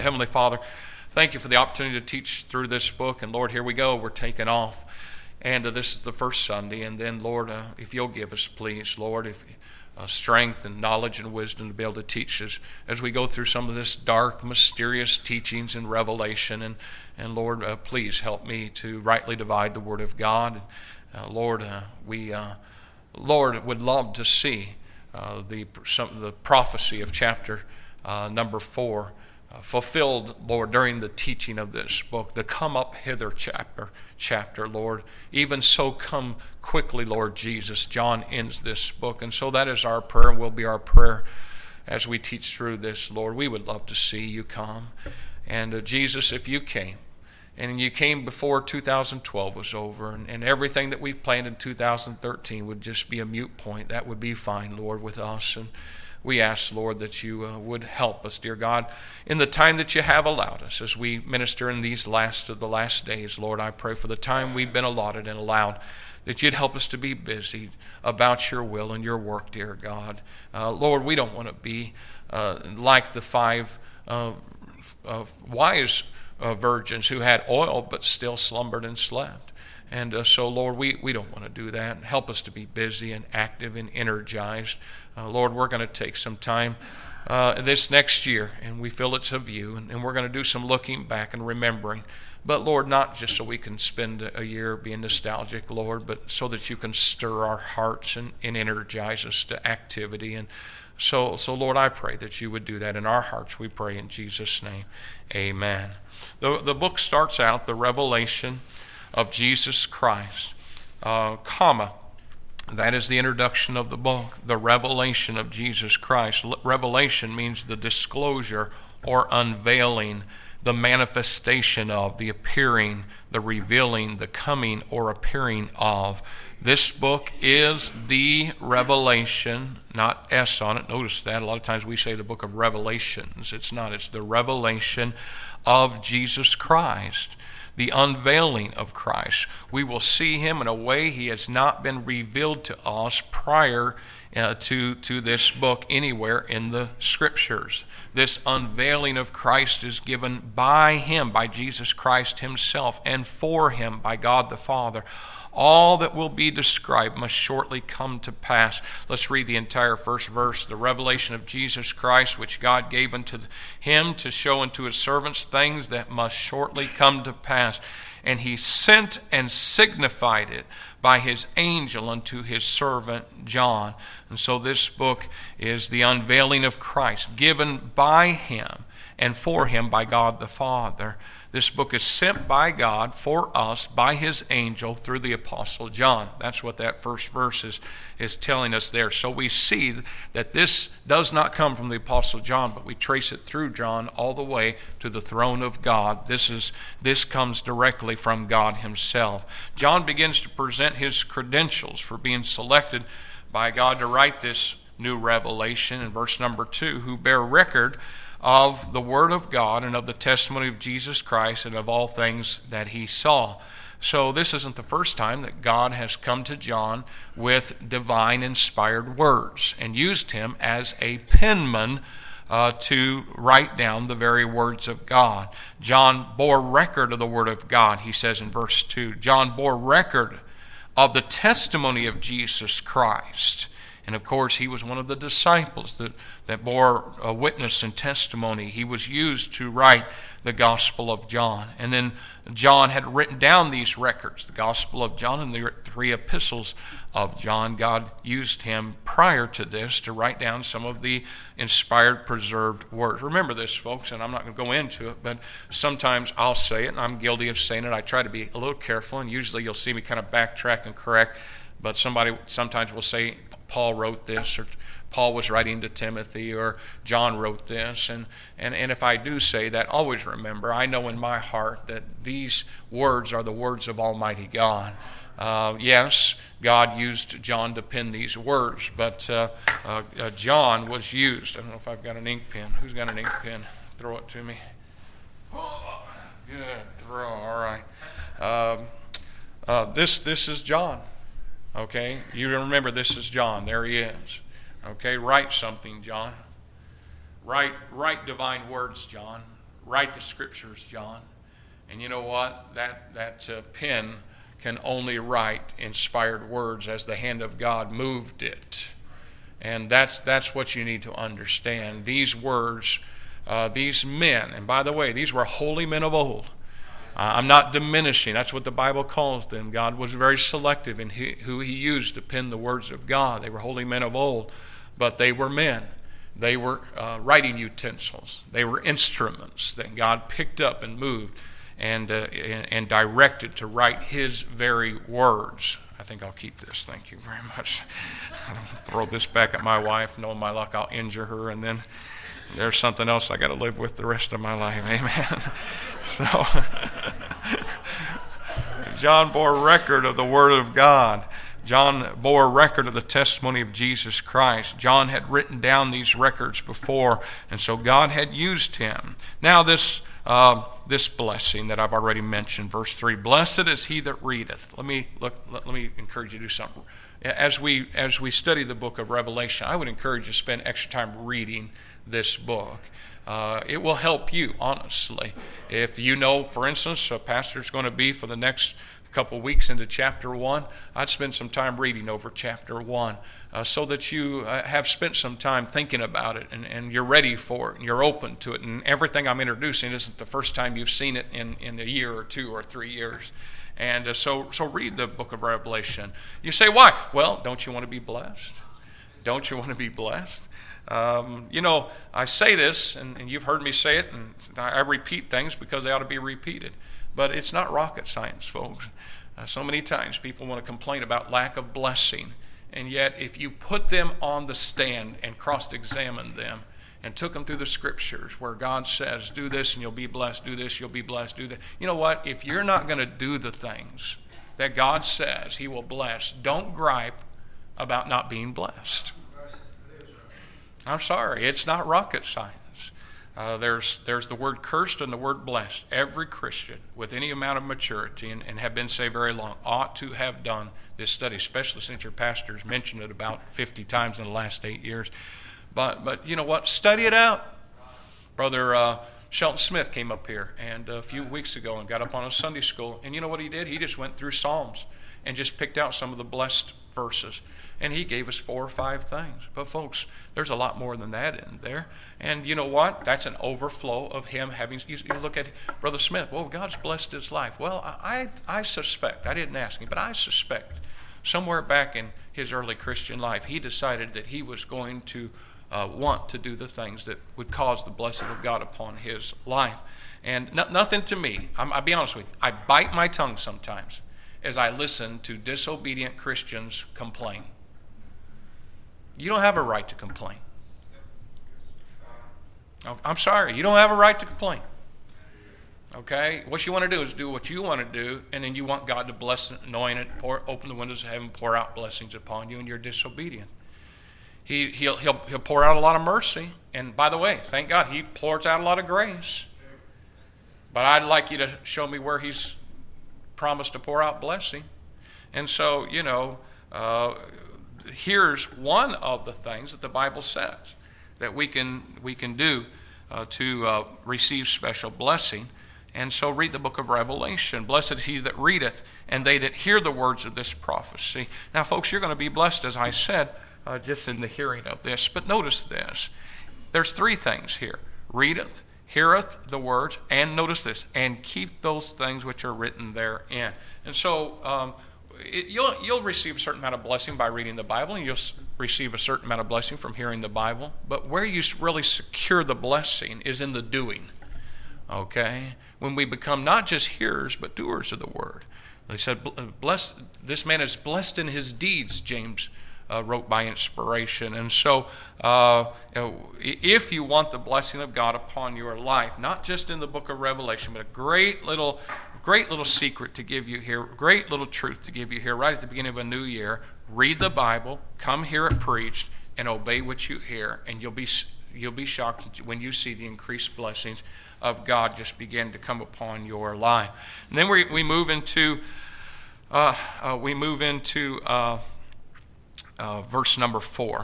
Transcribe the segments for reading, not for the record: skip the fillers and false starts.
Heavenly Father, thank you for the opportunity to teach through this book. And Lord, here we go. We're taking off. And this is the first Sunday. And then, Lord, if you'll give us, please, Lord, if strength and knowledge and wisdom to be able to teach us as we go through some of this dark, mysterious teachings and revelation. And Lord, please help me to rightly divide the Word of God. Lord, we would love to see the prophecy of chapter number 4 fulfilled, Lord, during the teaching of this book, the come up hither chapter, Lord. Even so, come quickly, Lord Jesus. John ends this book, and so that is our prayer and will be our prayer as we teach through this, Lord. We would love to see you come. And Jesus, if you came, and you came before 2012 was over, and everything that we've planned in 2013 would just be a moot point, that would be fine, Lord, with us. And we ask, Lord, that you would help us, dear God, in the time that you have allowed us as we minister in these last of the last days. Lord, I pray for the time we've been allotted and allowed, that you'd help us to be busy about your will and your work, dear God. Lord, we don't want to be like the 5 wise virgins who had oil but still slumbered and slept. And so, Lord, we don't want to do that. Help us to be busy and active and energized. Lord, we're going to take some time this next year, and we feel it's of you, and we're going to do some looking back and remembering. But, Lord, not just so we can spend a year being nostalgic, Lord, but so that you can stir our hearts and energize us to activity. And so, Lord, I pray that you would do that in our hearts. We pray in Jesus' name. Amen. The book starts out, the revelation of Jesus Christ, that is the introduction of the book, the revelation of Jesus Christ. Revelation means the disclosure or unveiling, the manifestation of, the appearing, the revealing, the coming or appearing of. This book is the revelation, not S on it. Notice that. A lot of times we say the book of Revelations. It's not. It's the revelation of Jesus Christ. The unveiling of Christ. We will see him in a way he has not been revealed to us prior to this book anywhere in the Scriptures. This unveiling of Christ is given by him, by Jesus Christ himself, and for him by God the Father. All that will be described must shortly come to pass. Let's read the entire first verse. The revelation of Jesus Christ, which God gave unto him to show unto his servants things that must shortly come to pass. And he sent and signified it by his angel unto his servant John. And so this book is the unveiling of Christ, given by him and for him by God the Father. This book is sent by God for us by his angel through the Apostle John. That's what that first verse is telling us there. So we see that this does not come from the Apostle John, but we trace it through John all the way to the throne of God. This comes directly from God himself. John begins to present his credentials for being selected by God to write this new revelation in verse number 2, who bear record of the Word of God and of the testimony of Jesus Christ and of all things that he saw. So this isn't the first time that God has come to John with divine inspired words and used him as a penman to write down the very words of God. John bore record of the Word of God, he says in verse 2. John bore record of the testimony of Jesus Christ. And of course, he was one of the disciples that bore a witness and testimony. He was used to write the Gospel of John. And then John had written down these records, the Gospel of John and the 3 epistles of John. God used him prior to this to write down some of the inspired, preserved words. Remember this, folks, and I'm not going to go into it, but sometimes I'll say it, and I'm guilty of saying it. I try to be a little careful, and usually you'll see me kind of backtrack and correct, but somebody sometimes will say, Paul wrote this, or Paul was writing to Timothy, or John wrote this. And if I do say that, always remember, I know in my heart that these words are the words of Almighty God. Yes, God used John to pen these words, but John was used. I don't know if I've got an ink pen. Who's got an ink pen? Throw it to me. Oh, good throw. All right. This is John. Okay, you remember this is John. There he is. Okay, write something, John. Write divine words, John. write the scriptures, John. And you know what? That pen can only write inspired words as the hand of God moved it. And that's what you need to understand. These words, these men, and by the way, these were holy men of old. I'm not diminishing. That's what the Bible calls them. God was very selective in who he used to pen the words of God. They were holy men of old, but they were men. They were writing utensils. They were instruments that God picked up and moved and directed to write his very words. I think I'll keep this. Thank you very much. I don't throw this back at my wife. Knowing my luck, I'll injure her, and then there's something else I got to live with the rest of my life. Amen. So, John bore record of the Word of God. John bore record of the testimony of Jesus Christ. John had written down these records before, and so God had used him. Now this blessing that I've already mentioned, verse 3, blessed is he that readeth. Let me encourage you to do something. As we study the book of Revelation, I would encourage you to spend extra time reading this book. It will help you, honestly. If you know, for instance, a pastor's going to be for the next couple weeks into chapter 1, I'd spend some time reading over chapter 1 so that you have spent some time thinking about it and you're ready for it and you're open to it. And everything I'm introducing isn't the first time you've seen it in a year or 2 or 3 years. And so read the book of Revelation. You say, why? Well, don't you want to be blessed? Don't you want to be blessed? I say this, and you've heard me say it, and I repeat things because they ought to be repeated. But it's not rocket science, folks. So many times people want to complain about lack of blessing, and yet if you put them on the stand and cross-examined them and took them through the scriptures where God says, do this and you'll be blessed, do this, you'll be blessed, do that. You know what? If you're not going to do the things that God says he will bless, don't gripe about not being blessed. I'm sorry, it's not rocket science. There's the word cursed and the word blessed. Every Christian with any amount of maturity and have been saved very long ought to have done this study, especially since your pastor's mentioned it about 50 times in the last 8 years. But you know what? Study it out. Brother Shelton Smith came up here and a few weeks ago and got up on a Sunday school. And you know what he did? He just went through Psalms and just picked out some of the blessed verses. And he gave us 4 or 5 things. But folks, there's a lot more than that in there. And you know what? That's an overflow of him having, you look at Brother Smith, well, God's blessed his life. Well, I suspect, I didn't ask him, but I suspect somewhere back in his early Christian life, he decided that he was going to want to do the things that would cause the blessing of God upon his life. And nothing to me, I'll be honest with you, I bite my tongue sometimes as I listen to disobedient Christians complain. You don't have a right to complain. I'm sorry, you don't have a right to complain. Okay? What you want to do is do what you want to do, and then you want God to bless it, anoint it, open the windows of heaven, pour out blessings upon you, and you're disobedient. He'll pour out a lot of mercy, and by the way, thank God, he pours out a lot of grace. But I'd like you to show me where he's promised to pour out blessing. And so, here's one of the things that the Bible says that we can do to receive special blessing. And so read the book of Revelation. Blessed is he that readeth, and they that hear the words of this prophecy. Now, folks, you're going to be blessed, as I said, just in the hearing of this. But notice this. There's 3 things here. Readeth, heareth the words, and notice this, and keep those things which are written therein. And so you'll receive a certain amount of blessing by reading the Bible, and you'll receive a certain amount of blessing from hearing the Bible. But where you really secure the blessing is in the doing. Okay? When we become not just hearers, but doers of the word. They said, this man is blessed in his deeds, James wrote by inspiration. And so if you want the blessing of God upon your life, not just in the book of Revelation, but a great little secret to give you here, great little truth to give you here right at the beginning of a new year, read the Bible, come hear it preached, and obey what you hear, and you'll be shocked when you see the increased blessings of God just begin to come upon your life. And then we move into verse number 4.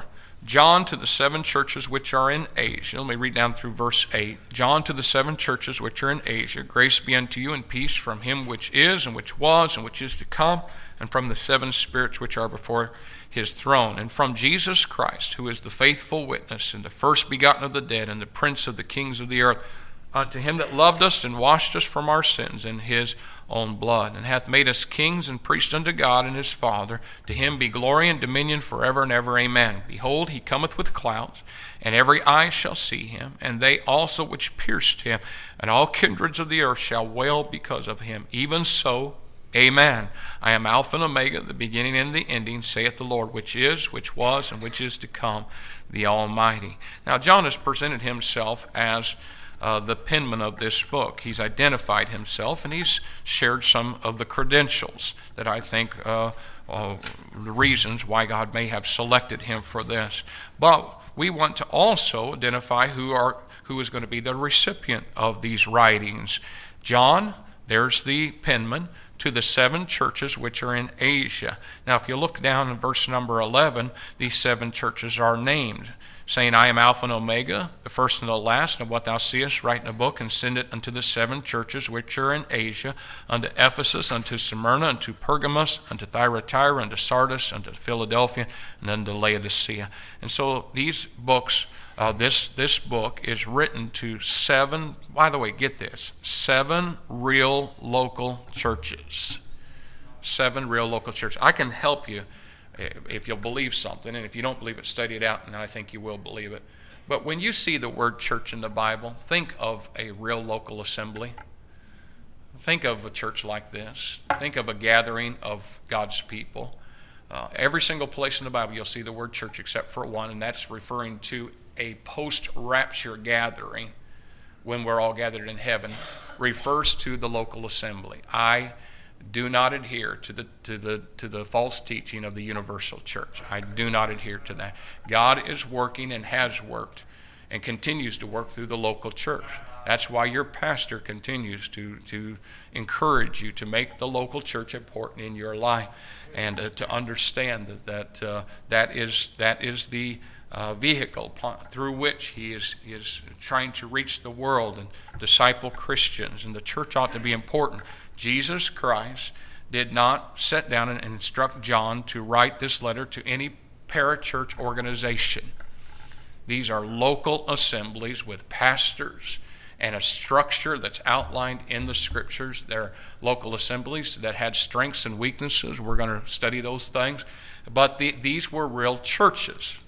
John to the seven churches which are in Asia. Let me read down through verse 8. John to the seven churches which are in Asia. Grace be unto you and peace from him which is, and which was, and which is to come, and from the seven spirits which are before his throne, and from Jesus Christ, who is the faithful witness, and the first begotten of the dead, and the prince of the kings of the earth, unto him that loved us and washed us from our sins in his own blood, and hath made us kings and priests unto God and his Father. To him be glory and dominion forever and ever. Amen. Behold, he cometh with clouds, and every eye shall see him, and they also which pierced him, and all kindreds of the earth shall wail because of him. Even so, Amen. I am Alpha and Omega, the beginning and the ending, saith the Lord, which is, which was, and which is to come, the Almighty. Now, John has presented himself as the penman of this book. He's identified himself, and he's shared some of the credentials that I think the reasons why God may have selected him for this. But we want to also identify who is going to be the recipient of these writings. John, there's the penman, to the seven churches which are in Asia. Now, if you look down in verse number 11, these seven churches are named, saying, I am Alpha and Omega, the first and the last, and what thou seest, write in a book, and send it unto the seven churches which are in Asia, unto Ephesus, unto Smyrna, unto Pergamos, unto Thyatira, unto Sardis, unto Philadelphia, and unto Laodicea. And so these books, this book is written to seven, by the way, get this, seven real local churches. Seven real local churches. I can help you if you'll believe something, and if you don't believe it, study it out, and I think you will believe it. But when you see the word church in the Bible, think of a real local assembly. Think of a church like this. Think of a gathering of God's people. Every single place in the Bible you'll see the word church except for one, and that's referring to a post-rapture gathering when we're all gathered in heaven, refers to the local assembly. I do not adhere to the false teaching of the universal church. I do not adhere to that. God is working and has worked and continues to work through the local church. That's why your pastor continues to encourage you to make the local church important in your life, and to understand that is the vehicle through which he is trying to reach the world and disciple Christians, and the church ought to be important. Jesus Christ did not sit down and instruct John to write this letter to any parachurch organization. These are local assemblies with pastors and a structure that's outlined in the Scriptures. They're local assemblies that had strengths and weaknesses. We're going to study those things. But these were real churches,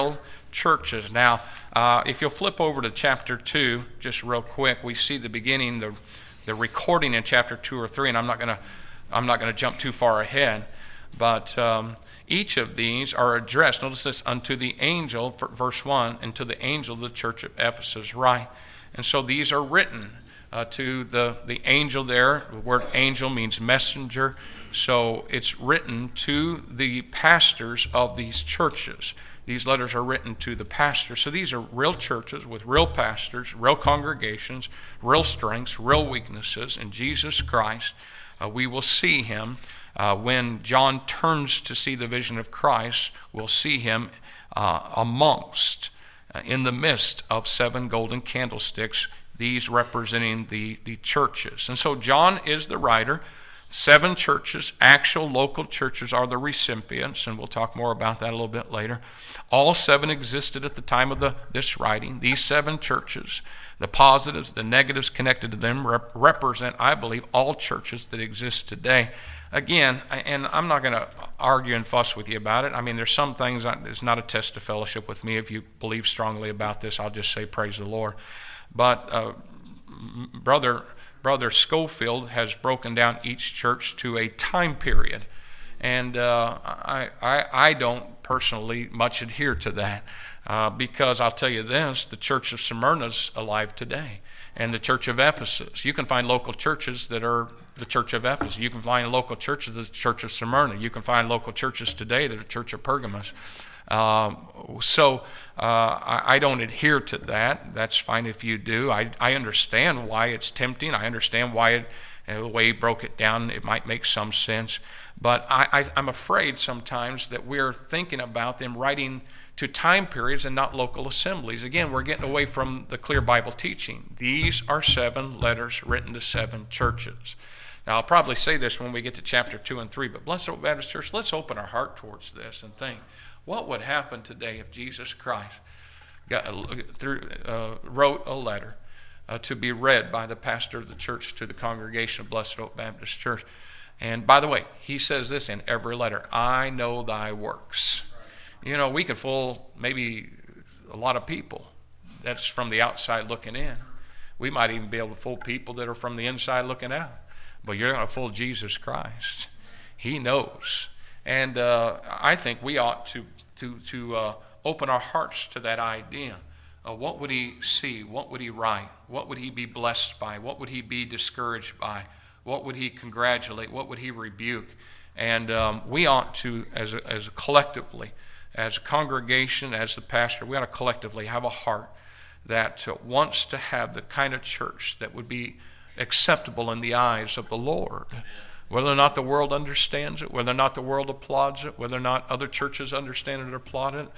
Now, if you'll flip over to chapter 2, just real quick, we see the beginning, the recording in chapter 2 or 3, and I'm not going to jump too far ahead, but each of these are addressed. Notice this, unto the angel, verse 1, and to the angel of the church of Ephesus write. And so these are written to the angel there. The word angel means messenger. So it's written to the pastors of these churches. These letters are written to the pastors. So these are real churches with real pastors, real congregations, real strengths, real weaknesses. In Jesus Christ, we will see him. When John turns to see the vision of Christ, we'll see him in the midst of seven golden candlesticks, these representing the churches. And so John is the writer. Seven churches, actual local churches, are the recipients, and we'll talk more about that a little bit later. All seven existed at the time of this writing. These seven churches, the positives, the negatives connected to them, represent, I believe, all churches that exist today. Again, and I'm not going to argue and fuss with you about it. I mean, there's some things, it's not a test of fellowship with me. If you believe strongly about this, I'll just say praise the Lord. But Brother Schofield has broken down each church to a time period, and I don't personally much adhere to that because I'll tell you this: the church of Smyrna's alive today, and the church of Ephesus. You can find local churches that are the church of Ephesus. You can find local churches of the church of Smyrna. You can find local churches today that are the church of Pergamos. So I don't adhere to that. That's fine if you do. I understand why it's tempting. I understand why the way he broke it down, it might make some sense. But I'm afraid sometimes that we're thinking about them writing to time periods and not local assemblies. Again, we're getting away from the clear Bible teaching. These are 7 letters written to 7 churches. Now, I'll probably say this when we get to chapter 2 and 3, but Blessed Hope Baptist Church, let's open our heart towards this and think, what would happen today if Jesus Christ wrote a letter to be read by the pastor of the church to the congregation of Blessed Hope Baptist Church? And by the way, he says this in every letter, I know thy works. You know, we could fool maybe a lot of people that's from the outside looking in. We might even be able to fool people that are from the inside looking out. But you're going to fool Jesus Christ. He knows. And I think we ought to open our hearts to that idea. What would he see? What would he write? What would he be blessed by? What would he be discouraged by? What would he congratulate? What would he rebuke? And we ought to, as collectively, as a congregation, as the pastor, we ought to collectively have a heart that wants to have the kind of church that would be acceptable in the eyes of the Lord. Whether or not the world understands it, whether or not the world applauds it, whether or not other churches understand it or applaud it,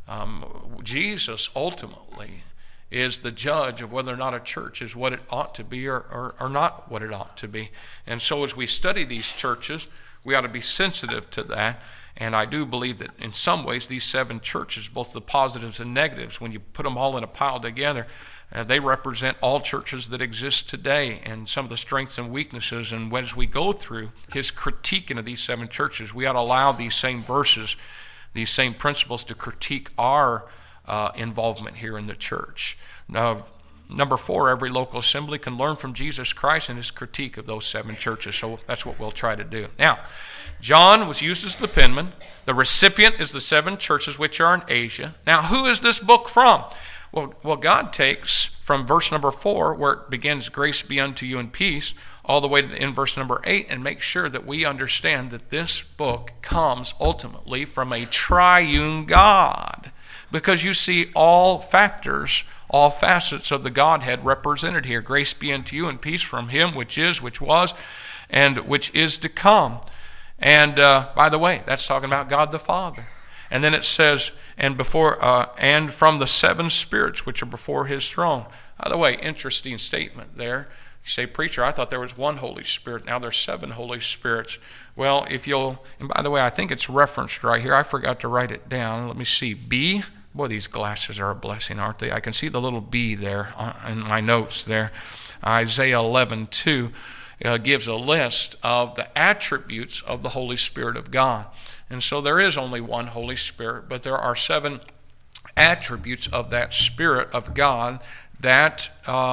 Jesus ultimately is the judge of whether or not a church is what it ought to be or not what it ought to be. And so as we study these churches, we ought to be sensitive to that. And I do believe that in some ways these 7 churches, both the positives and negatives, when you put them all in a pile together, they represent all churches that exist today and some of the strengths and weaknesses. And as we go through his critiquing of these 7 churches, we ought to allow these same verses, these same principles to critique our involvement here in the church. Now, number 4, every local assembly can learn from Jesus Christ and his critique of those 7 churches. So that's what we'll try to do. Now, John was used as the penman. The recipient is the 7 churches which are in Asia. Now, who is this book from? Well, God takes from verse number 4, where it begins, grace be unto you and peace, all the way to in verse number 8, and make sure that we understand that this book comes ultimately from a triune God. Because you see all factors, all facets of the Godhead represented here. Grace be unto you and peace from him which is, which was, and which is to come. And by the way, that's talking about God the Father. And then it says, and from the 7 spirits which are before his throne. By the way, interesting statement there. You say, preacher, I thought there was 1 Holy Spirit. Now there's 7 Holy Spirits. Well, and by the way, I think it's referenced right here. I forgot to write it down. Let me see. B. Boy, these glasses are a blessing, aren't they? I can see the little B there in my notes there. Isaiah 11:2 gives a list of the attributes of the Holy Spirit of God. And so there is only 1 Holy Spirit, but there are 7 attributes of that Spirit of God that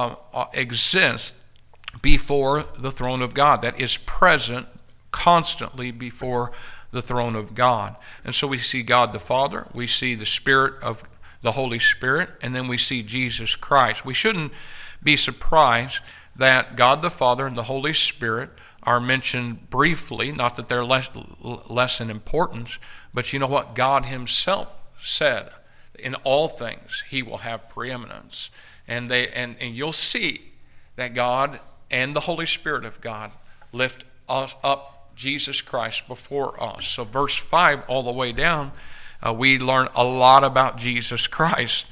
exist before the throne of God, that is present constantly before the throne of God. And so we see God the Father, we see the Spirit of the Holy Spirit, and then we see Jesus Christ. We shouldn't be surprised that God the Father and the Holy Spirit are mentioned briefly, not that they're less in importance, but you know what? God himself said, in all things he will have preeminence. And you'll see that God and the Holy Spirit of God lift us up Jesus Christ before us. So verse 5 all the way down, we learn a lot about Jesus Christ.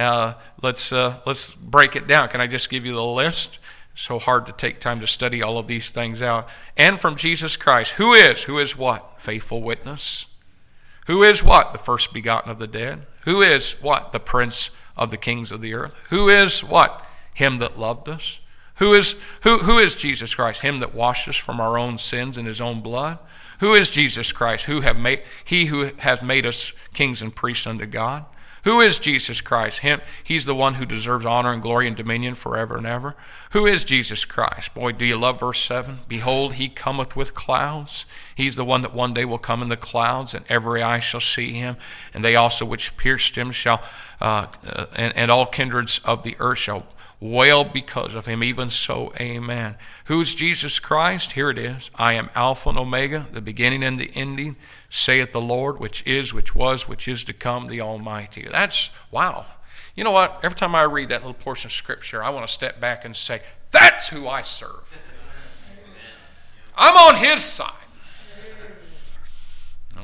Let's break it down. Can I just give you the list? So hard to take time to study all of these things out. And from Jesus Christ, who is what? Faithful witness. Who is what? The first begotten of the dead. Who is what? The prince of the kings of the earth. Who is what? Him that loved us. Who is Jesus Christ? Him that washed us from our own sins in his own blood. Who is Jesus Christ? He who has made us kings and priests unto God. Who is Jesus Christ? He's the one who deserves honor and glory and dominion forever and ever. Who is Jesus Christ? Boy, do you love verse 7? Behold, he cometh with clouds. He's the one that one day will come in the clouds, and every eye shall see him. And they also which pierced him shall, and all kindreds of the earth shall wail because of him. Even so, amen. Who's Jesus Christ? Here it is. I am Alpha and Omega, the beginning and the ending, saith the Lord, which is, which was, which is to come, the Almighty. That's, wow. You know what? Every time I read that little portion of Scripture, I want to step back and say, that's who I serve. I'm on his side.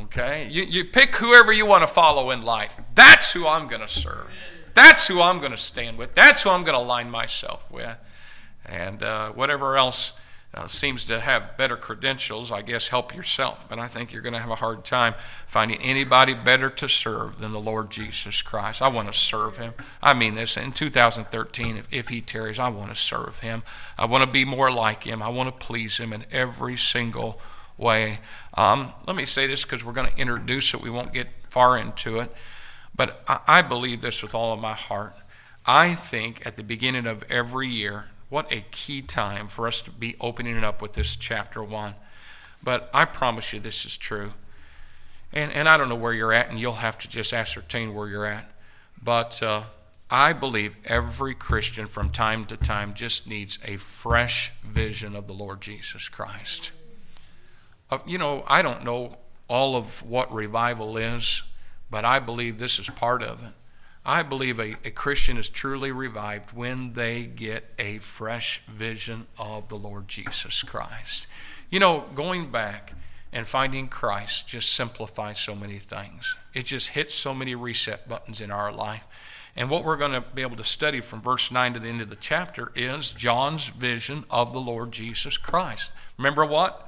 Okay? You pick whoever you want to follow in life. That's who I'm going to serve. That's who I'm going to stand with. That's who I'm going to align myself with. And whatever else seems to have better credentials, I guess help yourself. But I think you're going to have a hard time finding anybody better to serve than the Lord Jesus Christ. I want to serve him. I mean this, in 2013, if he tarries, I want to serve him. I want to be more like him. I want to please him in every single way. Let me say this because we're going to introduce it. We won't get far into it. But I believe this with all of my heart. I think at the beginning of every year, what a key time for us to be opening it up with this chapter 1. But I promise you this is true. And I don't know where you're at, and you'll have to just ascertain where you're at. But I believe every Christian from time to time just needs a fresh vision of the Lord Jesus Christ. I don't know all of what revival is, but I believe this is part of it. I believe a Christian is truly revived when they get a fresh vision of the Lord Jesus Christ. Going back and finding Christ just simplifies so many things. It just hits so many reset buttons in our life. And what we're going to be able to study from verse 9 to the end of the chapter is John's vision of the Lord Jesus Christ. Remember what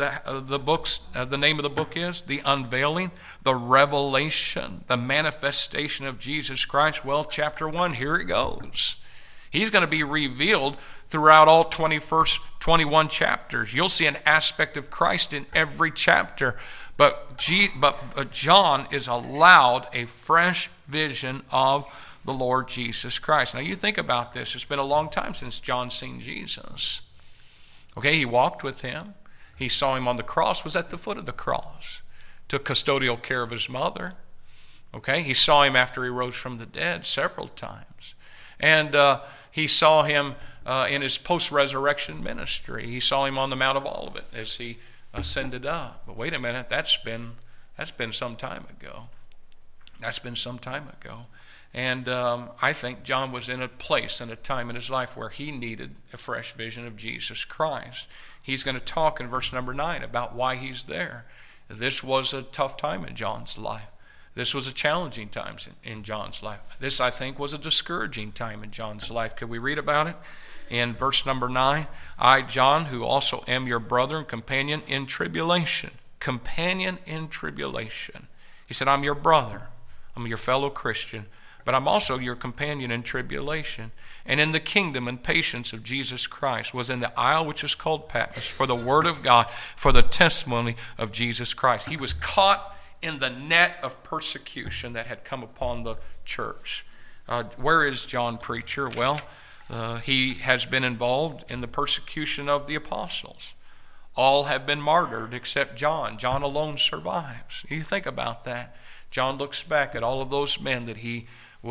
the name of the book is? The unveiling, the revelation, the manifestation of Jesus Christ. Well, chapter 1, here it goes. He's going to be revealed throughout all 21 chapters. You'll see an aspect of Christ in every chapter. But John is allowed a fresh vision of the Lord Jesus Christ. Now you think about this. It's been a long time since John's seen Jesus. Okay, he walked with him. He saw him on the cross, was at the foot of the cross, took custodial care of his mother. Okay, he saw him after he rose from the dead several times. And he saw him in his post-resurrection ministry. He saw him on the Mount of Olivet as he ascended up. But wait a minute, that's been some time ago. That's been some time ago. And I think John was in a place and a time in his life where he needed a fresh vision of Jesus Christ. He's going to talk in verse number 9 about why he's there. This was a tough time in John's life. This was a challenging time in John's life. This, I think, was a discouraging time in John's life. Could we read about it? In verse number 9, I, John, who also am your brother and companion in tribulation. Companion in tribulation. He said, I'm your brother. I'm your fellow Christian. But I'm also your companion in tribulation, and in the kingdom and patience of Jesus Christ, was in the isle which is called Patmos, for the word of God, for the testimony of Jesus Christ. He was caught in the net of persecution that had come upon the church. Where is John preacher? Well, he has been involved in the persecution of the apostles. All have been martyred except John. John alone survives. You think about that. John looks back at all of those men that he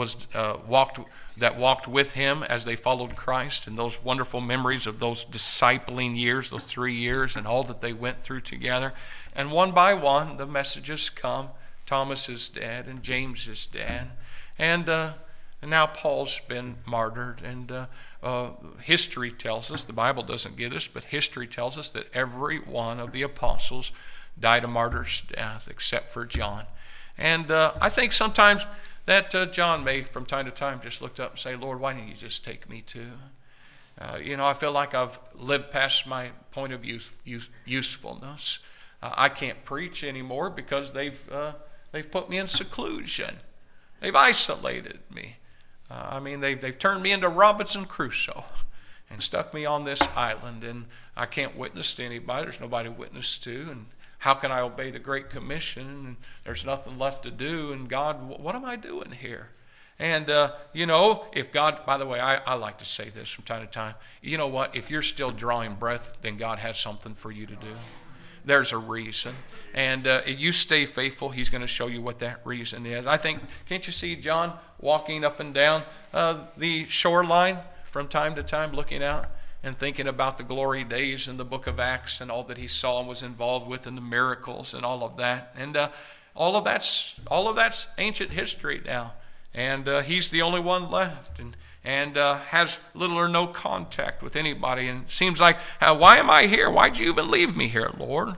walked with him as they followed Christ, and those wonderful memories of those discipling years, those 3 years, and all that they went through together. And one by one, the messages come. Thomas is dead, and James is dead, and now Paul's been martyred. And history tells us, the Bible doesn't give us, but history tells us that every one of the apostles died a martyr's death except for John. And I think sometimes that John may, from time to time, just looked up and say, Lord, why didn't you just take me too? I feel like I've lived past my point of usefulness. I can't preach anymore because they've put me in seclusion. They've isolated me. They've turned me into Robinson Crusoe and stuck me on this island, and I can't witness to anybody. There's nobody to witness to, and how can I obey the Great Commission? And there's nothing left to do. And God, what am I doing here? And, if God, by the way, I like to say this from time to time. You know what? If you're still drawing breath, then God has something for you to do. There's a reason. And you stay faithful, he's going to show you what that reason is. I think, can't you see John walking up and down the shoreline from time to time, looking out and thinking about the glory days in the book of Acts and all that he saw and was involved with, and the miracles and all of that. And all of that's ancient history now. And he's the only one left, and has little or no contact with anybody. And it seems like, why am I here? Why'd you even leave me here, Lord?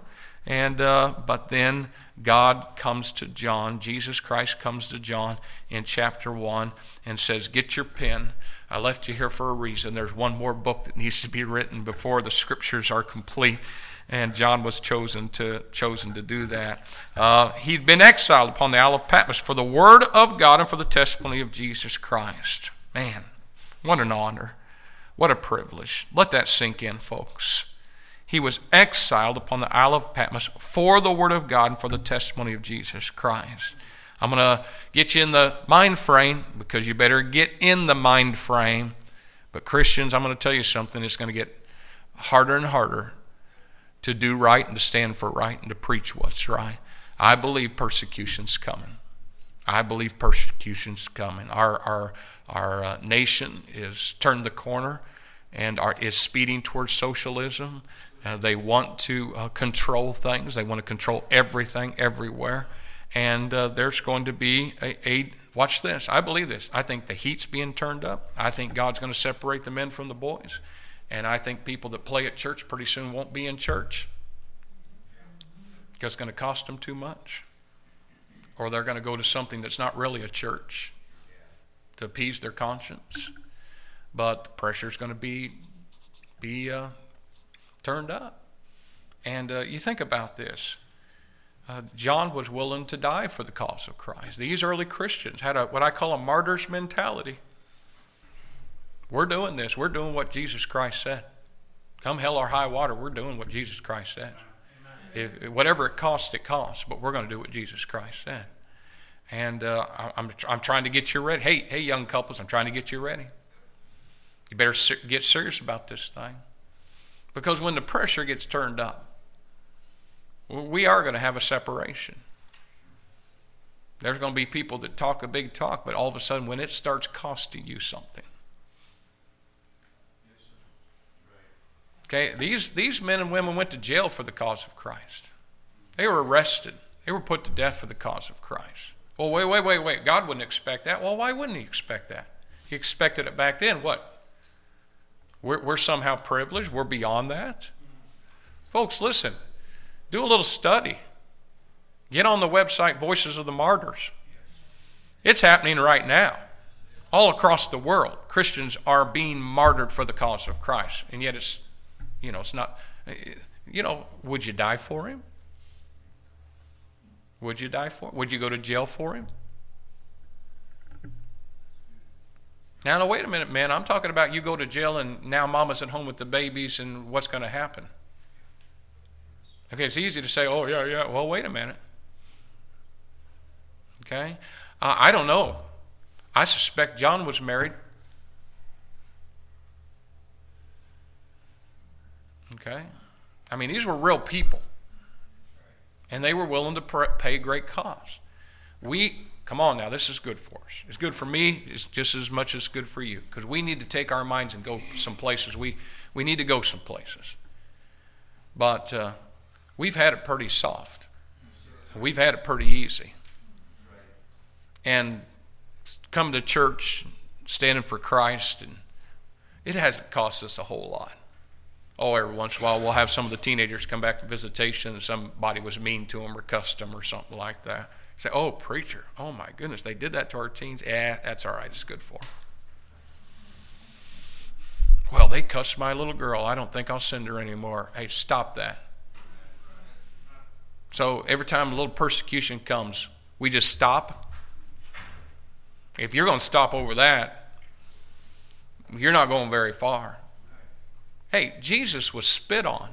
And but then God comes to John, Jesus Christ comes to John in chapter 1 and says, get your pen. I left you here for a reason. There's one more book that needs to be written before the scriptures are complete. And John was chosen to do that. He'd been exiled upon the Isle of Patmos for the word of God and for the testimony of Jesus Christ. Man, what an honor. What a privilege. Let that sink in, folks. He was exiled upon the Isle of Patmos for the word of God and for the testimony of Jesus Christ. I'm going to get you in the mind frame, because you better get in the mind frame. But Christians, I'm going to tell you something. It's going to get harder and harder to do right and to stand for right and to preach what's right. I believe persecution's coming. I believe persecution's coming. Our nation is turned the corner and is speeding towards socialism. They want to control things. They want to control everything, everywhere. And there's going to be watch this. I believe this. I think the heat's being turned up. I think God's going to separate the men from the boys. And I think people that play at church pretty soon won't be in church, because it's going to cost them too much. Or they're going to go to something that's not really a church to appease their conscience. But the pressure's going to be turned up. And you think about this. John was willing to die for the cause of Christ. These early Christians had what I call a martyr's mentality. We're doing this. We're doing what Jesus Christ said. Come hell or high water, we're doing what Jesus Christ says. If whatever it costs, but we're going to do what Jesus Christ said. And I'm trying to get you ready. Hey, young couples, I'm trying to get you ready. You better get serious about this thing. Because when the pressure gets turned up, we are going to have a separation. There's going to be people that talk a big talk, but all of a sudden when it starts costing you something. Okay, these men and women went to jail for the cause of Christ. They were arrested. They were put to death for the cause of Christ. Well, wait. God wouldn't expect that. Well, why wouldn't he expect that? He expected it back then. What? We're somehow privileged. We're beyond that. Folks, listen. Do a little study. Get on the website Voices of the Martyrs. It's happening right now. All across the world, Christians are being martyred for the cause of Christ. And yet it's not, would you die for him? Would you die for him? Would you go to jail for him? Now, wait a minute, man. I'm talking about you go to jail and now mama's at home with the babies, and what's going to happen? Okay, it's easy to say, oh, yeah. Well, wait a minute. Okay? I don't know. I suspect John was married. Okay? I mean, these were real people. And they were willing to pay great cost. Come on now, this is good for us. It's good for me. It's just as much as good for you. Because we need to take our minds and go some places. We need to go some places. But we've had it pretty soft. We've had it pretty easy. And come to church, standing for Christ, and it hasn't cost us a whole lot. Oh, every once in a while we'll have some of the teenagers come back from visitation and somebody was mean to them or cussed them or something like that. Say, oh, preacher, oh my goodness, they did that to our teens. Yeah, that's all right, it's good for them. Well, they cussed my little girl. I don't think I'll send her anymore. Hey, stop that. So every time a little persecution comes, we just stop. If you're going to stop over that, you're not going very far. Hey, Jesus was spit on.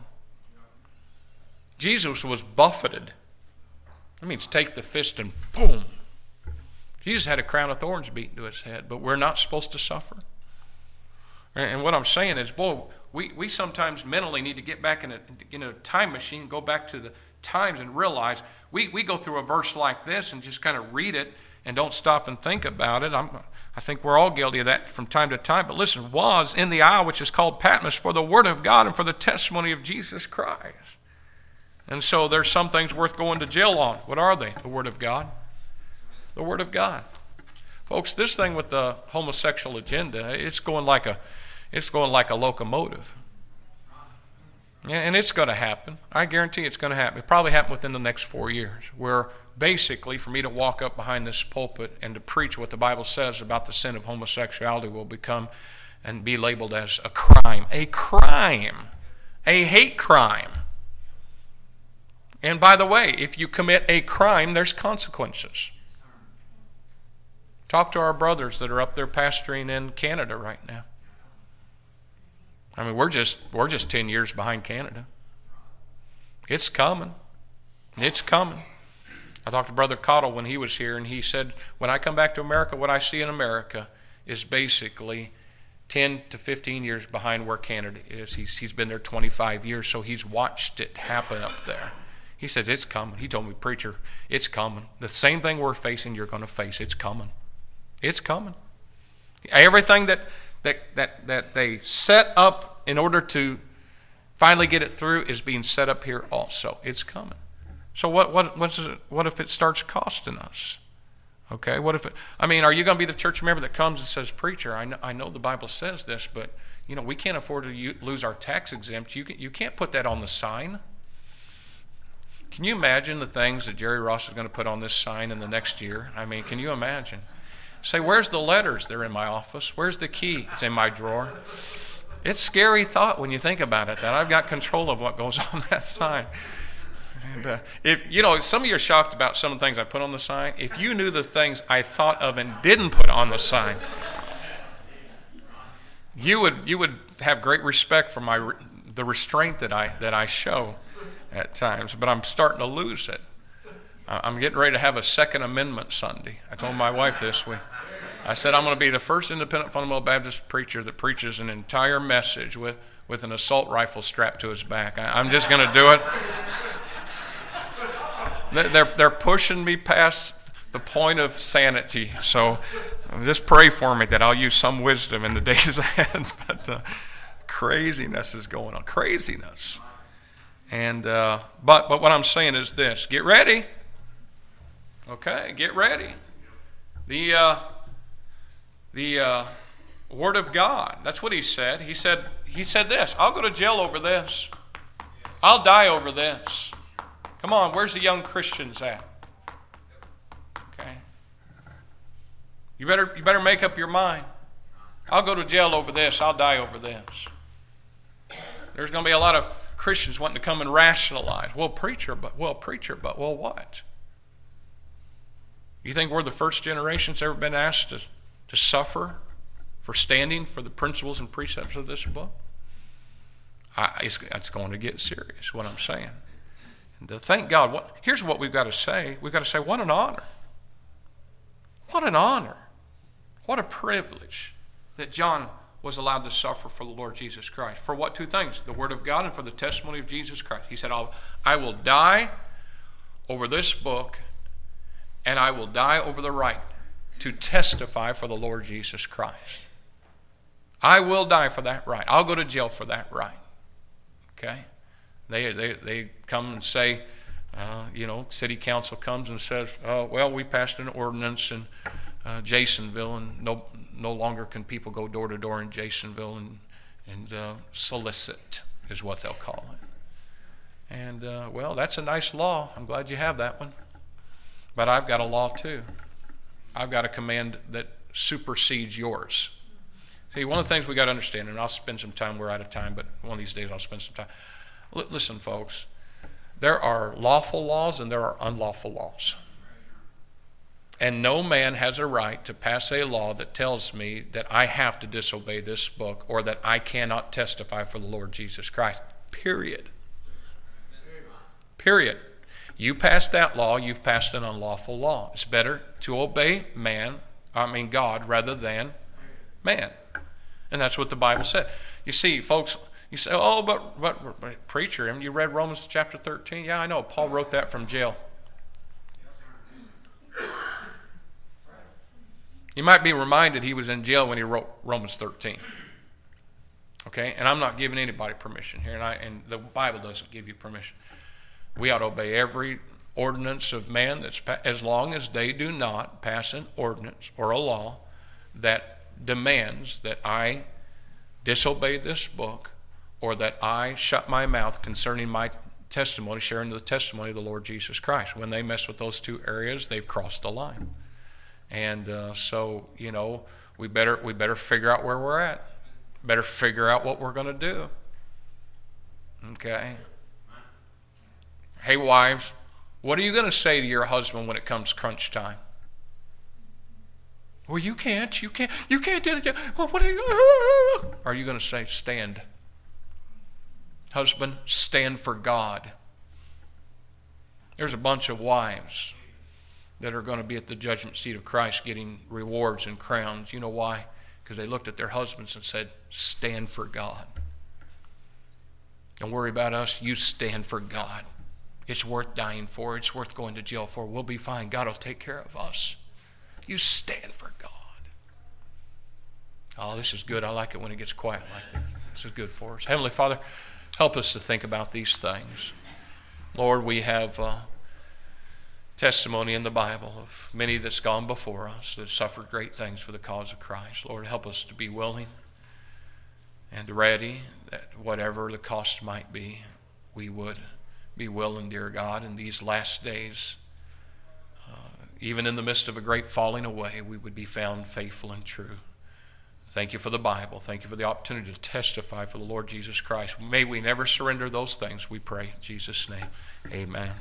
Jesus was buffeted. That means take the fist and boom. Jesus had a crown of thorns beaten to his head, but we're not supposed to suffer. And what I'm saying is, boy, we sometimes mentally need to get back in a time machine, go back to the times and realize we go through a verse like this and just kind of read it and don't stop and think about it. I think we're all guilty of that from time to time. But listen, was in the isle which is called Patmos for the word of God and for the testimony of Jesus Christ. And so there's some things worth going to jail on. What are they? The word of God. The word of God. Folks, this thing with the homosexual agenda, it's going like a locomotive. And it's going to happen. I guarantee it's going to happen. It probably happen within the next 4 years, where basically for me to walk up behind this pulpit and to preach what the Bible says about the sin of homosexuality will become and be labeled as a crime, a hate crime. And by the way, if you commit a crime, there's consequences. Talk to our brothers that are up there pastoring in Canada right now. I mean, we're just 10 years behind Canada. It's coming. It's coming. I talked to Brother Cottle when he was here, and he said, when I come back to America, what I see in America is basically 10 to 15 years behind where Canada is. He's been there 25 years, so he's watched it happen up there. He says, it's coming. He told me, preacher, it's coming. The same thing we're facing, you're going to face. It's coming. It's coming. Everything that they set up in order to finally get it through is being set up here also. It's coming. So what if it starts costing us? Okay, what if are you going to be the church member that comes and says, preacher, I know the Bible says this, but we can't afford to lose our tax exempt. You can't put that on the sign. Can you imagine the things that Jerry Ross is going to put on this sign in the next year? I mean, can you imagine? Say, where's the letters? They're in my office. Where's the key? It's in my drawer. It's a scary thought when you think about it, that I've got control of what goes on that sign. And if some of you are shocked about some of the things I put on the sign. If you knew the things I thought of and didn't put on the sign, you would have great respect for the restraint that I show at times. But I'm starting to lose it. I'm getting ready to have a Second Amendment Sunday. I told my wife this week. I said I'm going to be the first independent fundamental Baptist preacher that preaches an entire message with an assault rifle strapped to his back. I'm just going to do it. They're pushing me past the point of sanity. So just pray for me that I'll use some wisdom in the days ahead. But craziness is going on. Craziness. And but what I'm saying is this: get ready. Okay, get ready. The Word of God. That's what he said. He said this: I'll go to jail over this. I'll die over this. Come on, where's the young Christians at? Okay. You better make up your mind. I'll go to jail over this. I'll die over this. There's going to be a lot of Christians wanting to come and rationalize. Well, preacher, but what? You think we're the first generation that's ever been asked to suffer for standing for the principles and precepts of this book? It's going to get serious, what I'm saying. And to thank God, here's what we've got to say. We've got to say, what an honor. What an honor. What a privilege that John was allowed to suffer for the Lord Jesus Christ. For what two things? The Word of God and for the testimony of Jesus Christ. He said, I will die over this book, and I will die over the right to testify for the Lord Jesus Christ. I will die for that right. I'll go to jail for that right. Okay? They come and say, city council comes and says, we passed an ordinance in Jasonville, and no longer can people go door to door in Jasonville and solicit, is what they'll call it. And, that's a nice law. I'm glad you have that one. But I've got a law too. I've got a command that supersedes yours. See, one of the things we got to understand, and I'll spend some time, we're out of time, but one of these days I'll spend some time. Listen, folks, there are lawful laws and there are unlawful laws. And no man has a right to pass a law that tells me that I have to disobey this book or that I cannot testify for the Lord Jesus Christ. Period. Period. You pass that law, you've passed an unlawful law. It's better to obey God rather than man. And that's what the Bible said. You see, folks, you say, but preacher, you read Romans chapter 13? Yeah, I know. Paul wrote that from jail. You might be reminded he was in jail when he wrote Romans 13. Okay? And I'm not giving anybody permission here, and the Bible doesn't give you permission. We ought to obey every ordinance of man as long as they do not pass an ordinance or a law that demands that I disobey this book or that I shut my mouth concerning my testimony, sharing the testimony of the Lord Jesus Christ. When they mess with those two areas, they've crossed the line. And so, we better figure out where we're at. Better figure out what we're going to do. Okay? Hey, wives, what are you going to say to your husband when it comes crunch time? Well, you can't do that. Well, what are you going to say? Stand. Husband, stand for God. There's a bunch of wives that are going to be at the judgment seat of Christ getting rewards and crowns. You know why? Because they looked at their husbands and said, stand for God. Don't worry about us. You stand for God. It's worth dying for. It's worth going to jail for. We'll be fine. God will take care of us. You stand for God. Oh, this is good. I like it when it gets quiet like this. This is good for us. Heavenly Father, help us to think about these things. Lord, we have testimony in the Bible of many that's gone before us that suffered great things for the cause of Christ. Lord, help us to be willing and ready that whatever the cost might be, we would be willing, dear God, in these last days, even in the midst of a great falling away, we would be found faithful and true. Thank you for the Bible. Thank you for the opportunity to testify for the Lord Jesus Christ. May we never surrender those things, we pray in Jesus' name. Amen.